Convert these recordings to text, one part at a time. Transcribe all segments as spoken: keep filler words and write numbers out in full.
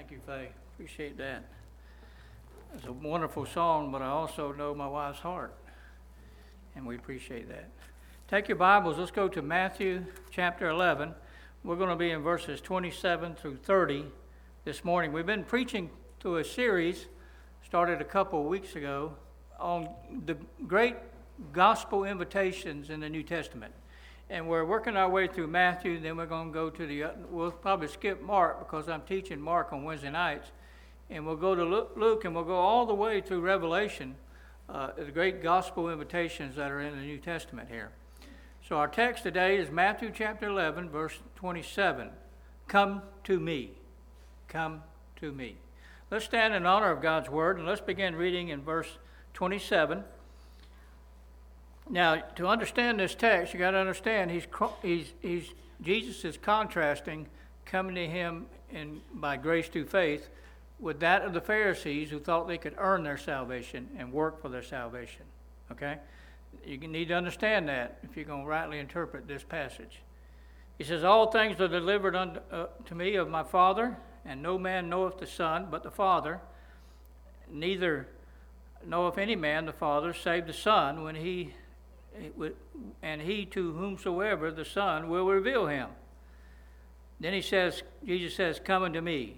Thank you, Faye. Appreciate that. It's a wonderful song, but I also know my wife's heart, and we appreciate that. Take your Bibles. Let's go to Matthew chapter eleven. We're going to be in verses twenty-seven through thirty this morning. We've been preaching through a series, started a couple of weeks ago, on the great gospel invitations in the New Testament. And we're working our way through Matthew, then we're going to go to the, we'll probably skip Mark because I'm teaching Mark on Wednesday nights. And we'll go to Luke and we'll go all the way through Revelation, uh, the great gospel invitations that are in the New Testament here. So our text today is Matthew chapter eleven, verse twenty-seven. Come to me. Come to me. Let's stand in honor of God's word and let's begin reading in verse twenty-seven. Now, to understand this text, you got to understand he's he's he's Jesus is contrasting coming to him in by grace through faith with that of the Pharisees who thought they could earn their salvation and work for their salvation. Okay, you need to understand that if you're going to rightly interpret this passage. He says, "All things are delivered unto uh, to me of my Father, and no man knoweth the Son but the Father. Neither knoweth any man the Father save the Son, when he and he to whomsoever the Son will reveal him." Then he says, Jesus says, "Come unto me,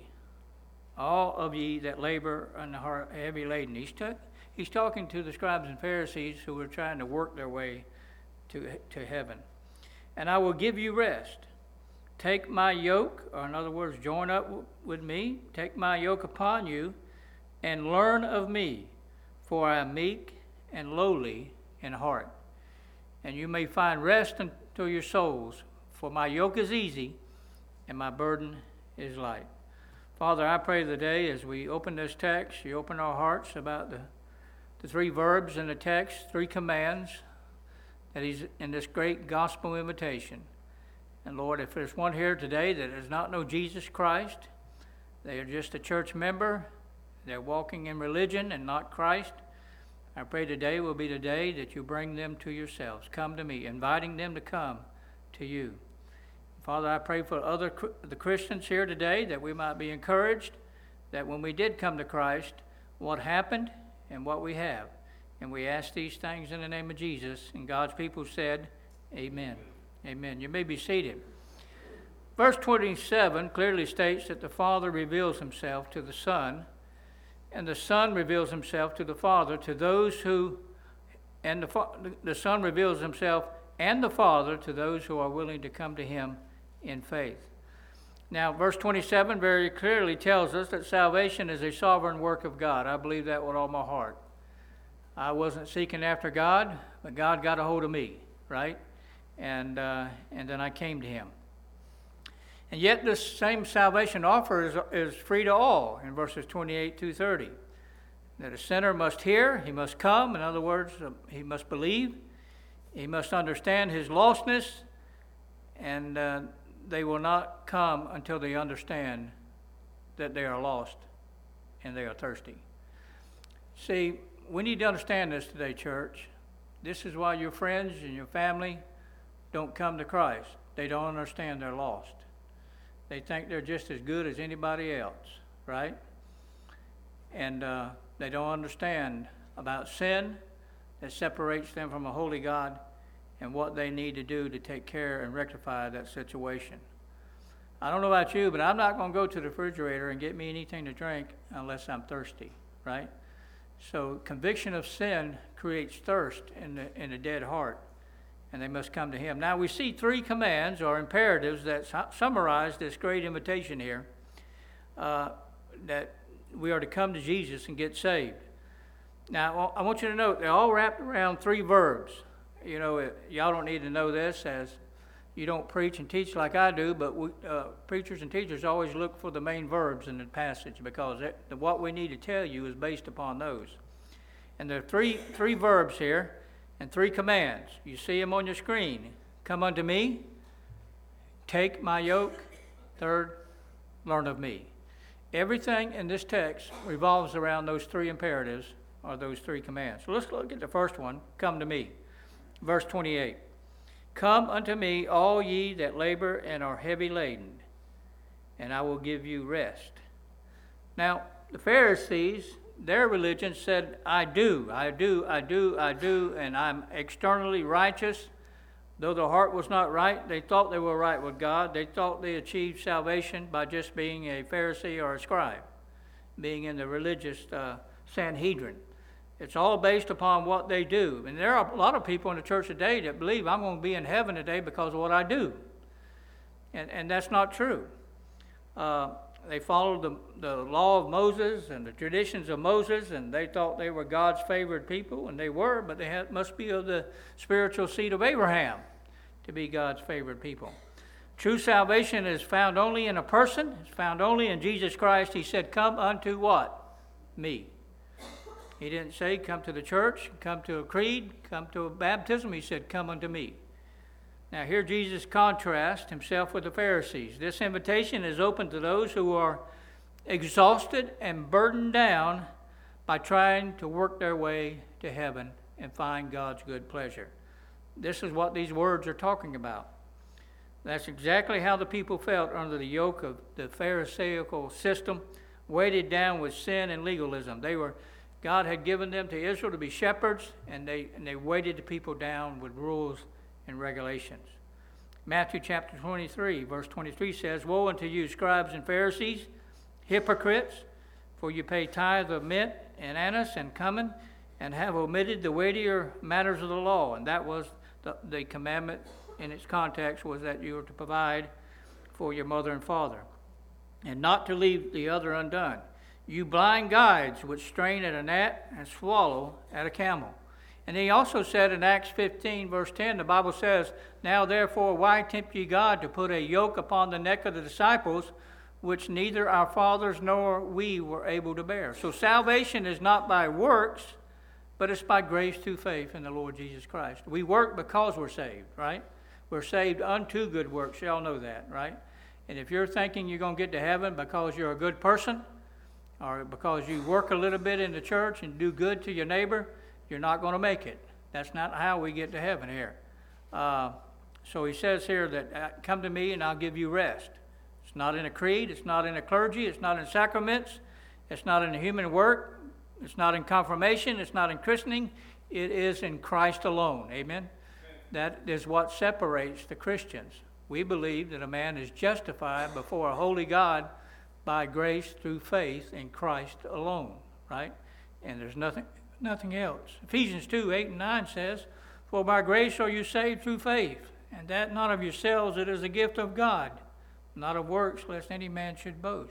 all of ye that labor and are heavy laden." He's, t- he's talking to the scribes and Pharisees who were trying to work their way to, to heaven. "And I will give you rest. Take my yoke," or in other words, join up w- with me. "Take my yoke upon you and learn of me, for I am meek and lowly in heart. And you may find rest unto your souls, for my yoke is easy and my burden is light." Father, I pray today as we open this text, you open our hearts about the, the three verbs in the text, three commands that he's in this great gospel invitation. And Lord, if there's one here today that does not know Jesus Christ, they are just a church member, they're walking in religion and not Christ, I pray today will be the day that you bring them to yourselves. Come to me, inviting them to come to you. Father, I pray for other the Christians here today that we might be encouraged that when we did come to Christ, what happened and what we have. And we ask these things in the name of Jesus. And God's people said, amen. Amen. You may be seated. Verse twenty-seven clearly states that the Father reveals himself to the Son, and the Son reveals himself to the Father, to those who, and the, the Son reveals himself and the Father to those who are willing to come to him in faith. Now, verse twenty-seven very clearly tells us that salvation is a sovereign work of God. I believe that with all my heart. I wasn't seeking after God, but God got a hold of me, right? And uh, and then I came to him. And yet this same salvation offer is, is free to all in verses twenty-eight to thirty. That a sinner must hear, he must come. In other words, he must believe. He must understand his lostness. And uh, they will not come until they understand that they are lost and they are thirsty. See, we need to understand this today, church. This is why your friends and your family don't come to Christ. They don't understand they're lost. They think they're just as good as anybody else, right? And uh, they don't understand about sin that separates them from a holy God and what they need to do to take care and rectify that situation. I don't know about you, but I'm not going to go to the refrigerator and get me anything to drink unless I'm thirsty, right? So conviction of sin creates thirst in the, in a dead heart. And they must come to him. Now we see three commands or imperatives that su- summarize this great invitation here, uh, that we are to come to Jesus and get saved. Now I want you to note they're all wrapped around three verbs. You know, it, y'all don't need to know this as you don't preach and teach like I do, but we, uh, preachers and teachers always look for the main verbs in the passage because it, the, what we need to tell you is based upon those. And there are three three verbs here. And three commands. You see them on your screen. Come unto me. Take my yoke. Third, learn of me. Everything in this text revolves around those three imperatives or those three commands. So let's look at the first one. Come to me. Verse twenty-eight. Come unto me, all ye that labor and are heavy laden, and I will give you rest. Now, the Pharisees, their religion said, I do, I do, I do, I do, and I'm externally righteous. Though their heart was not right, they thought they were right with God. They thought they achieved salvation by just being a Pharisee or a scribe, being in the religious uh, Sanhedrin. It's all based upon what they do. And there are a lot of people in the church today that believe I'm going to be in heaven today because of what I do. And, and that's not true. Uh, they followed the, the law of Moses and the traditions of Moses, and they thought they were God's favored people, and they were, but they had, must be of the spiritual seed of Abraham to be God's favored people. True salvation is found only in a person. It's found only in Jesus Christ. He said, come unto what? Me. He didn't say, come to the church, come to a creed, come to a baptism. He said, come unto me. Now here Jesus contrasts himself with the Pharisees. This invitation is open to those who are exhausted and burdened down by trying to work their way to heaven and find God's good pleasure. This is what these words are talking about. That's exactly how the people felt under the yoke of the Pharisaical system, weighted down with sin and legalism. They were God had given them to Israel to be shepherds, and they and they weighted the people down with rules and regulations. Matthew chapter twenty-three, verse twenty-three says, woe unto you, scribes and Pharisees, hypocrites, for you pay tithe of mint and anise and cumin, and have omitted the weightier matters of the law. And that was the, the commandment in its context, was that you were to provide for your mother and father, and not to leave the other undone. You blind guides, which strain at a gnat and swallow at a camel. And he also said in Acts fifteen, verse ten, the Bible says, now therefore, why tempt ye God to put a yoke upon the neck of the disciples, which neither our fathers nor we were able to bear? So salvation is not by works, but it's by grace through faith in the Lord Jesus Christ. We work because we're saved, right? We're saved unto good works. You all know that, right? And if you're thinking you're going to get to heaven because you're a good person, or because you work a little bit in the church and do good to your neighbor, you're not going to make it. That's not how we get to heaven here. Uh, so he says here that, uh, come to me and I'll give you rest. It's not in a creed. It's not in a clergy. It's not in sacraments. It's not in a human work. It's not in confirmation. It's not in christening. It is in Christ alone. Amen? That is what separates the Christians. We believe that a man is justified before a holy God by grace through faith in Christ alone, right? And there's nothing nothing else. Ephesians two, eight and nine says, for by grace are you saved through faith, and that not of yourselves, it is a gift of God, not of works, lest any man should boast.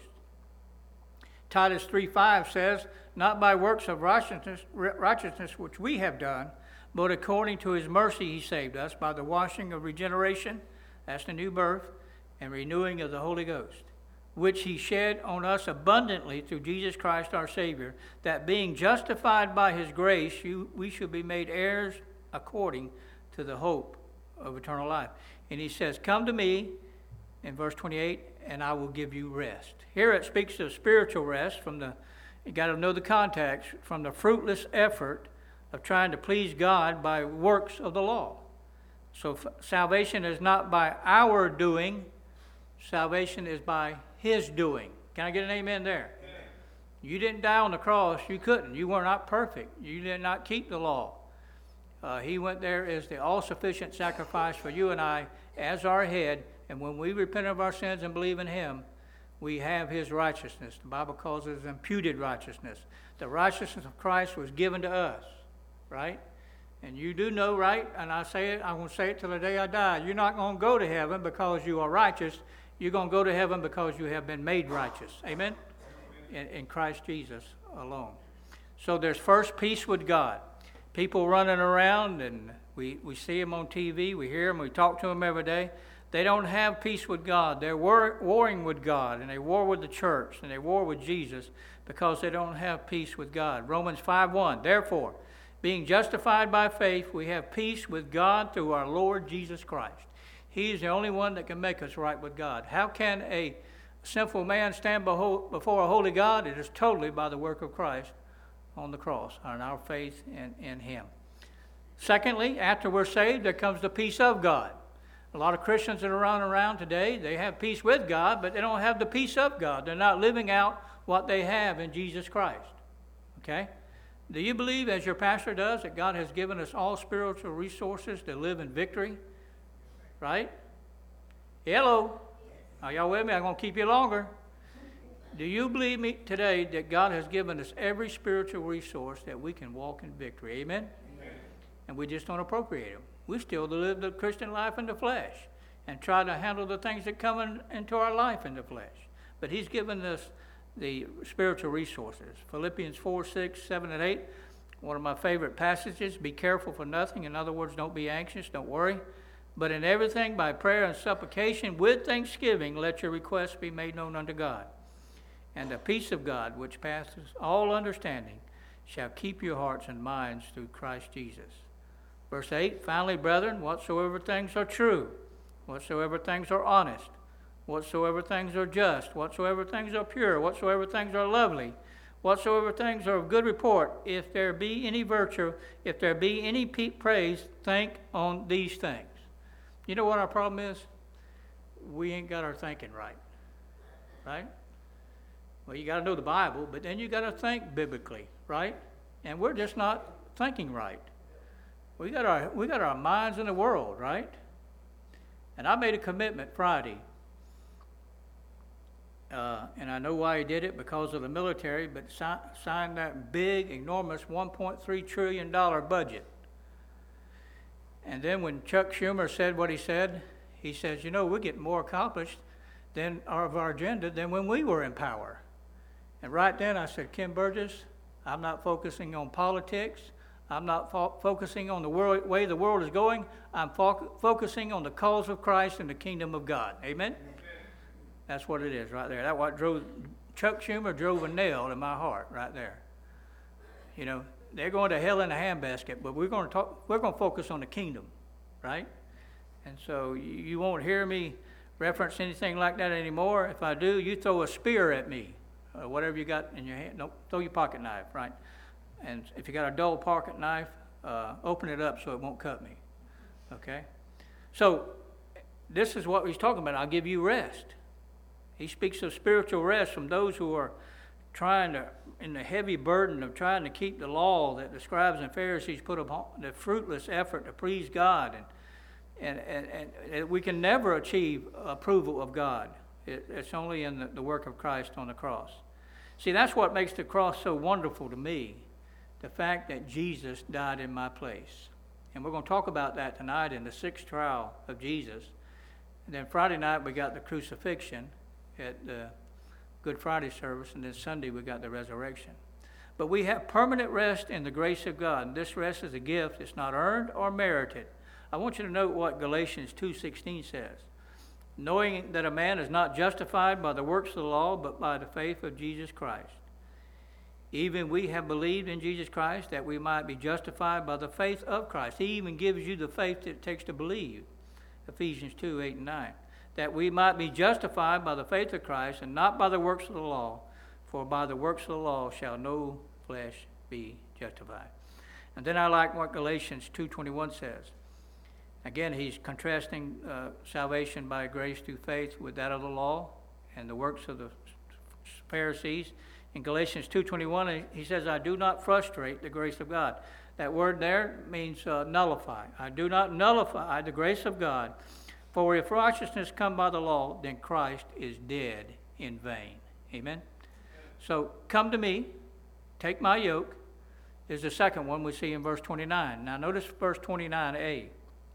Titus three, five says, not by works of righteousness, righteousness which we have done, but according to his mercy he saved us by the washing of regeneration, that's the new birth, and renewing of the Holy Ghost, which he shed on us abundantly through Jesus Christ our Savior, that being justified by his grace, you, we should be made heirs according to the hope of eternal life. And he says, come to me, in verse twenty-eight, and I will give you rest. Here it speaks of spiritual rest from the, you got to know the context, from the fruitless effort of trying to please God by works of the law. So f- salvation is not by our doing, salvation is by his doing. Can I get an amen there? Amen. You didn't die on the cross. You couldn't. You were not perfect. You did not keep the law. Uh, he went there as the all-sufficient sacrifice for you and I as our head. And when we repent of our sins and believe in him, we have his righteousness. The Bible calls it imputed righteousness. The righteousness of Christ was given to us, right? And you do know, right? And I say it, I'm going to say it till the day I die. You're not going to go to heaven because you are righteous. You're going to go to heaven because you have been made righteous. Amen? In, in Christ Jesus alone. So there's first peace with God. People running around, and we, we see them on T V, we hear them, we talk to them every day. They don't have peace with God. They're war, warring with God, and they war with the church, and they war with Jesus because they don't have peace with God. Romans five one, therefore, being justified by faith, we have peace with God through our Lord Jesus Christ. He is the only one that can make us right with God. How can a sinful man stand before a holy God? It is totally by the work of Christ on the cross, and our faith in, in him. Secondly, after we're saved, there comes the peace of God. A lot of Christians that are running around today, they have peace with God, but they don't have the peace of God. They're not living out what they have in Jesus Christ. Okay? Do you believe, as your pastor does, that God has given us all spiritual resources to live in victory? Right? Hello? Are y'all with me? I'm going to keep you longer. Do you believe me today that God has given us every spiritual resource that we can walk in victory? Amen? Amen. And we just don't appropriate them. We still live the Christian life in the flesh and try to handle the things that come in, into our life in the flesh. But he's given us the spiritual resources. Philippians four, six, seven, and eight, one of my favorite passages. Be careful for nothing. In other words, don't be anxious, don't worry. But in everything, by prayer and supplication, with thanksgiving, let your requests be made known unto God. And the peace of God, which passes all understanding, shall keep your hearts and minds through Christ Jesus. Verse eight, finally, brethren, whatsoever things are true, whatsoever things are honest, whatsoever things are just, whatsoever things are pure, whatsoever things are lovely, whatsoever things are of good report, if there be any virtue, if there be any praise, think on these things. You know what our problem is? We ain't got our thinking right. Right? Well, you got to know the Bible, but then you got to think biblically, right? And we're just not thinking right. We got our we got our minds in the world, right? And I made a commitment Friday, uh, and I know why he did it, because of the military, but si- signed that big, enormous one point three trillion dollars budget. And then when Chuck Schumer said what he said, he says, you know, we're getting more accomplished than of our agenda than when we were in power. And right then I said, Kim Burgess, I'm not focusing on politics. I'm not fo- focusing on the world, way the world is going. I'm fo- focusing on the cause of Christ and the kingdom of God. Amen? Amen? That's what it is right there. That's what drove, Chuck Schumer drove a nail in my heart right there. You know, they're going to hell in a handbasket, but we're going to talk, we're going to focus on the kingdom, right? And so you, you won't hear me reference anything like that anymore. If I do, you throw a spear at me. Uh, whatever you got in your hand, don't throw your pocket knife, right? And if you got a dull pocket knife, uh, open it up so it won't cut me, okay? So this is what he's talking about. I'll give you rest. He speaks of spiritual rest from those who are trying to, in the heavy burden of trying to keep the law that the scribes and Pharisees put upon, the fruitless effort to please God. And, and, and, and we can never achieve approval of God. It, it's only in the, the work of Christ on the cross. See, that's what makes the cross so wonderful to me, the fact that Jesus died in my place. And we're going to talk about that tonight in the sixth trial of Jesus. And then Friday night we got the crucifixion at the Good Friday service, and then Sunday we got the resurrection. But we have permanent rest in the grace of God. And this rest is a gift. It's not earned or merited. I want you to note what Galatians two sixteen says. Knowing that a man is not justified by the works of the law, but by the faith of Jesus Christ. Even we have believed in Jesus Christ that we might be justified by the faith of Christ. He even gives you the faith that it takes to believe. Ephesians two, eight, and nine. That we might be justified by the faith of Christ and not by the works of the law. For by the works of the law shall no flesh be justified. And then I like what Galatians two twenty-one says. Again, he's contrasting uh, salvation by grace through faith with that of the law and the works of the Pharisees. In Galatians two twenty-one, he says, I do not frustrate the grace of God. That word there means uh, nullify. I do not nullify the grace of God. For if righteousness come by the law, then Christ is dead in vain. Amen? So come to me, take my yoke. There's the second one we see in verse twenty-nine. Now notice verse twenty-nine a.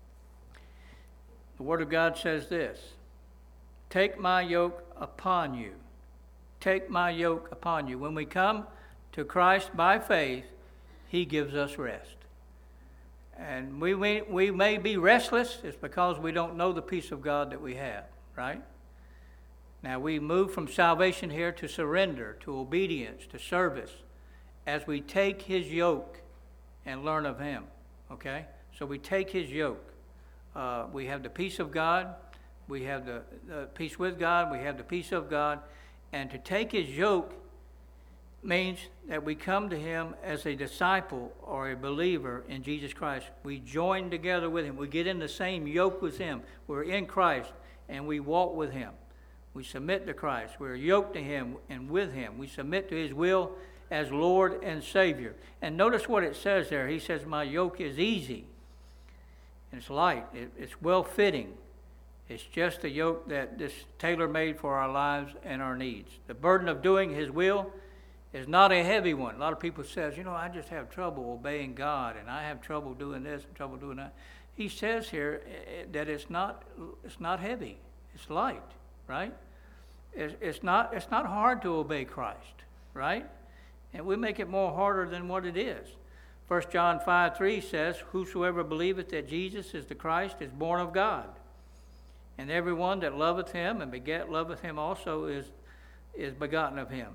The Word of God says this, take my yoke upon you. Take my yoke upon you. When we come to Christ by faith, He gives us rest. And we may, we may be restless. It's because we don't know the peace of God that we have, right? Now we move from salvation here to surrender, to obedience, to service, as we take His yoke and learn of Him, okay? So we take His yoke. Uh, we have the peace of God. We have the, the peace with God. We have the peace of God. And to take His yoke means that we come to Him as a disciple or a believer in Jesus Christ. We join together with Him. We get in the same yoke with Him. We're in Christ and we walk with Him. We submit to Christ. We're yoked to him and with him. We submit to his will as Lord and Savior. And notice what it says there. He says, my yoke is easy. And it's light. It, it's well-fitting. It's just a yoke that this tailor-made for our lives and our needs. The burden of doing his will is not a heavy one. A lot of people says, you know, I just have trouble obeying God, and I have trouble doing this and trouble doing that. He says here that it's not it's not heavy. It's light, right? It's, it's not it's not hard to obey Christ, right? And we make it more harder than what it is. First John five three says, whosoever believeth that Jesus is the Christ is born of God. And everyone that loveth him and beget loveth him also is, is begotten of him.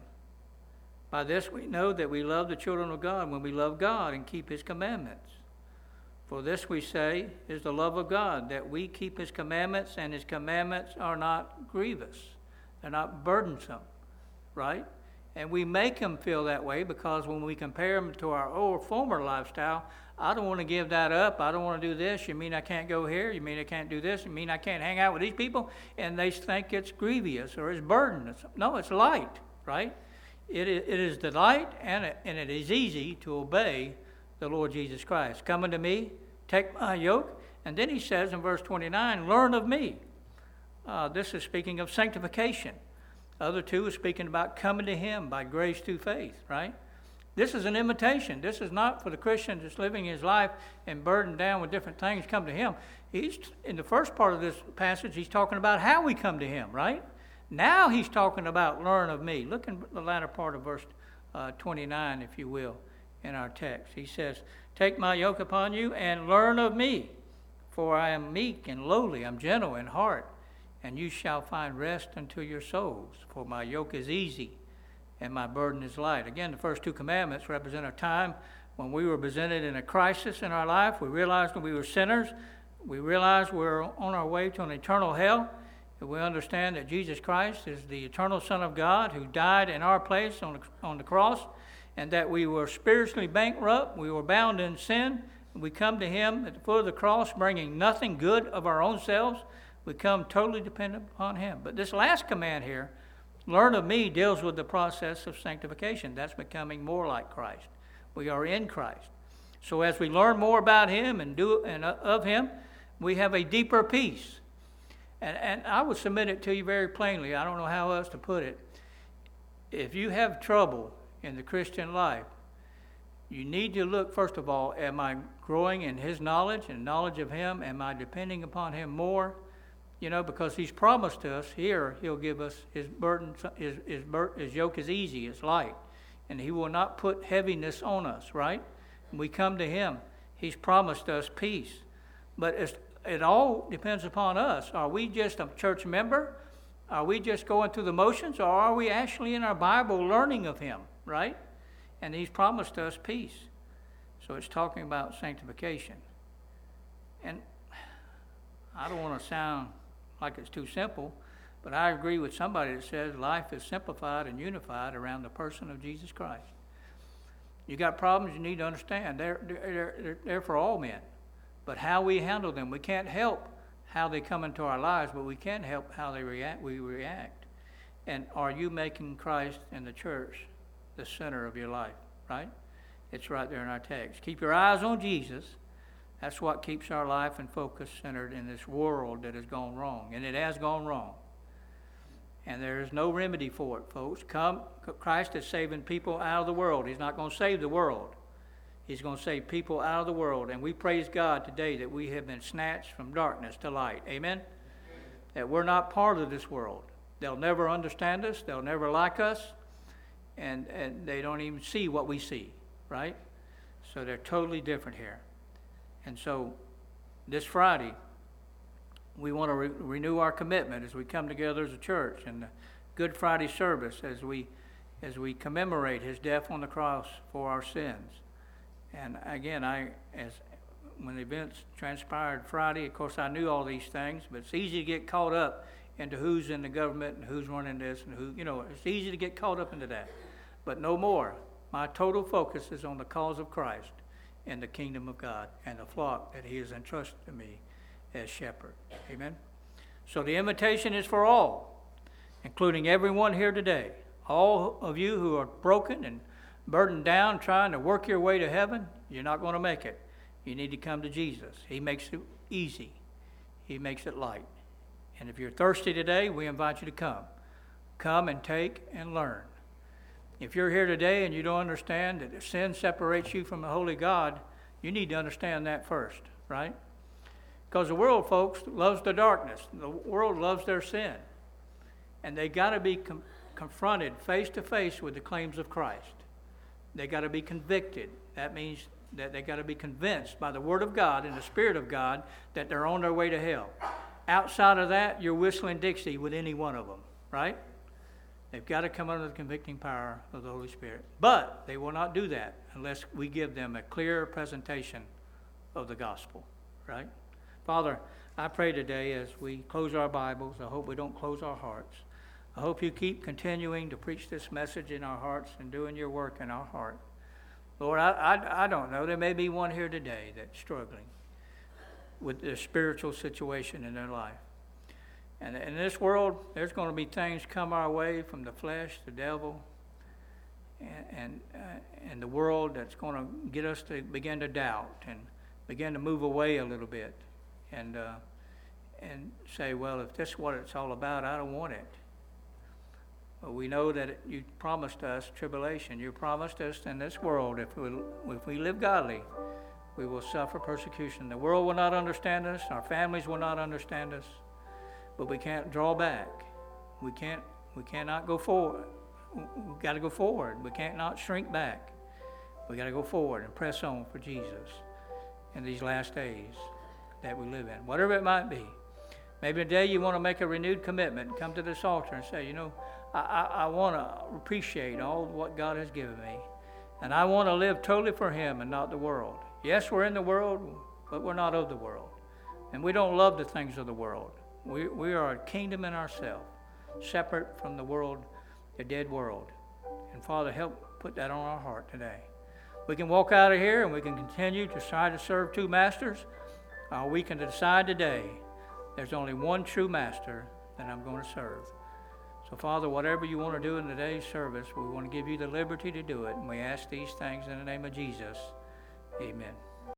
By this we know that we love the children of God when we love God and keep his commandments. For this we say is the love of God, that we keep his commandments, and his commandments are not grievous. They're not burdensome, right? And we make them feel that way because when we compare them to our old former lifestyle, I don't want to give that up. I don't want to do this. You mean I can't go here? You mean I can't do this? You mean I can't hang out with these people? And they think it's grievous or it's burdensome. No, it's light, right? It is, it is the light, and it, and it is easy to obey the Lord Jesus Christ. Come unto me, take my yoke. And then he says in verse twenty-nine, learn of me. Uh, this is speaking of sanctification. Other two is speaking about coming to him by grace through faith, right? This is an invitation. This is not for the Christian that's living his life and burdened down with different things, come to him. He's in the first part of this passage, he's talking about how we come to him, right? Now he's talking about learn of me. Look in the latter part of verse uh, twenty-nine, if you will, in our text. He says, take my yoke upon you and learn of me, for I am meek and lowly, I'm gentle in heart, and you shall find rest unto your souls. For my yoke is easy and my burden is light. Again, the first two commandments represent a time when we were presented in a crisis in our life. We realized when we were sinners. We realized we're on our way to an eternal hell. And we understand that Jesus Christ is the eternal Son of God who died in our place on the, on the cross, and that we were spiritually bankrupt. We were bound in sin. We come to him at the foot of the cross, bringing nothing good of our own selves. We come totally dependent upon him. But this last command here, learn of me, deals with the process of sanctification. That's becoming more like Christ. We are in Christ. So as we learn more about him and do and of him, we have a deeper peace. And, and I would submit it to you very plainly. I don't know how else to put it. If you have trouble in the Christian life, you need to look, first of all, am I growing in his knowledge and knowledge of him? Am I depending upon him more? You know, because he's promised us here, he'll give us his burden, his, his, his yoke is easy, it's light. And he will not put heaviness on us, right? When we come to him, he's promised us peace. But it's, it all depends upon us. Are we just a church member? Are we just going through the motions? Or are we actually in our Bible learning of him, right? And he's promised us peace. So it's talking about sanctification. And I don't want to sound like it's too simple, but I agree with somebody that says life is simplified and unified around the person of Jesus Christ. You got problems you need to understand. They're, they're, they're, they're for all men. But how we handle them, we can't help how they come into our lives, but we can help how they react. We react. And are you making Christ and the church the center of your life, right? It's right there in our text. Keep your eyes on Jesus. That's what keeps our life and focus centered in this world that has gone wrong. And it has gone wrong. And there is no remedy for it, folks. Come, Christ is saving people out of the world. He's not going to save the world. He's going to save people out of the world. And we praise God today that we have been snatched from darkness to light. Amen? That we're not part of this world. They'll never understand us. They'll never like us. And, and they don't even see what we see, right? So they're totally different here. And so this Friday, we want to re- renew our commitment as we come together as a church, and the Good Friday service as we as we commemorate his death on the cross for our sins. And again, I as when the events transpired Friday, of course I knew all these things, but it's easy to get caught up into who's in the government and who's running this and who, you know, it's easy to get caught up into that. But no more. My total focus is on the cause of Christ and the kingdom of God and the flock that he has entrusted to me as shepherd. Amen? So the invitation is for all. including everyone here today. All of you who are broken and burdened down trying to work your way to heaven, you're not going to make it. You need to come to Jesus. He makes it easy. He makes it light. And if you're thirsty today, we invite you to come. Come and take and learn. If you're here today and you don't understand that sin separates you from the holy God, you need to understand that first, right? Because the world, folks, loves the darkness. The world loves their sin. And they got to be com- confronted face to face with the claims of Christ. They got to be convicted. That means that they got to be convinced by the Word of God and the Spirit of God that they're on their way to hell. Outside of that, you're whistling Dixie with any one of them, right? They've got to come under the convicting power of the Holy Spirit. But they will not do that unless we give them a clear presentation of the gospel, right? Father, I pray today as we close our Bibles, I hope we don't close our hearts. I hope you keep continuing to preach this message in our hearts and doing your work in our heart. Lord, I, I, I don't know. There may be one here today that's struggling with their spiritual situation in their life. And in this world, there's going to be things come our way from the flesh, the devil, and and, uh, and the world that's going to get us to begin to doubt and begin to move away a little bit and uh, and say, well, if this is what it's all about, I don't want it. But we know that it, you promised us tribulation. You promised us in this world, if we if we live godly, we will suffer persecution. The world will not understand us. Our families will not understand us. But we can't draw back. We can't. We cannot go forward. We've got to go forward. We can't not shrink back. We got to go forward and press on for Jesus in these last days that we live in, whatever it might be. Maybe today you want to make a renewed commitment, come to this altar and say, you know, I, I, I want to appreciate all of what God has given me, and I want to live totally for Him and not the world. Yes, we're in the world, but we're not of the world, and we don't love the things of the world. We we are a kingdom in ourselves, separate from the world, the dead world. And Father, help put that on our heart today. We can walk out of here and we can continue to try to serve two masters, or we can decide today there's only one true master that I'm going to serve. So Father, whatever you want to do in today's service, we want to give you the liberty to do it. And we ask these things in the name of Jesus. Amen.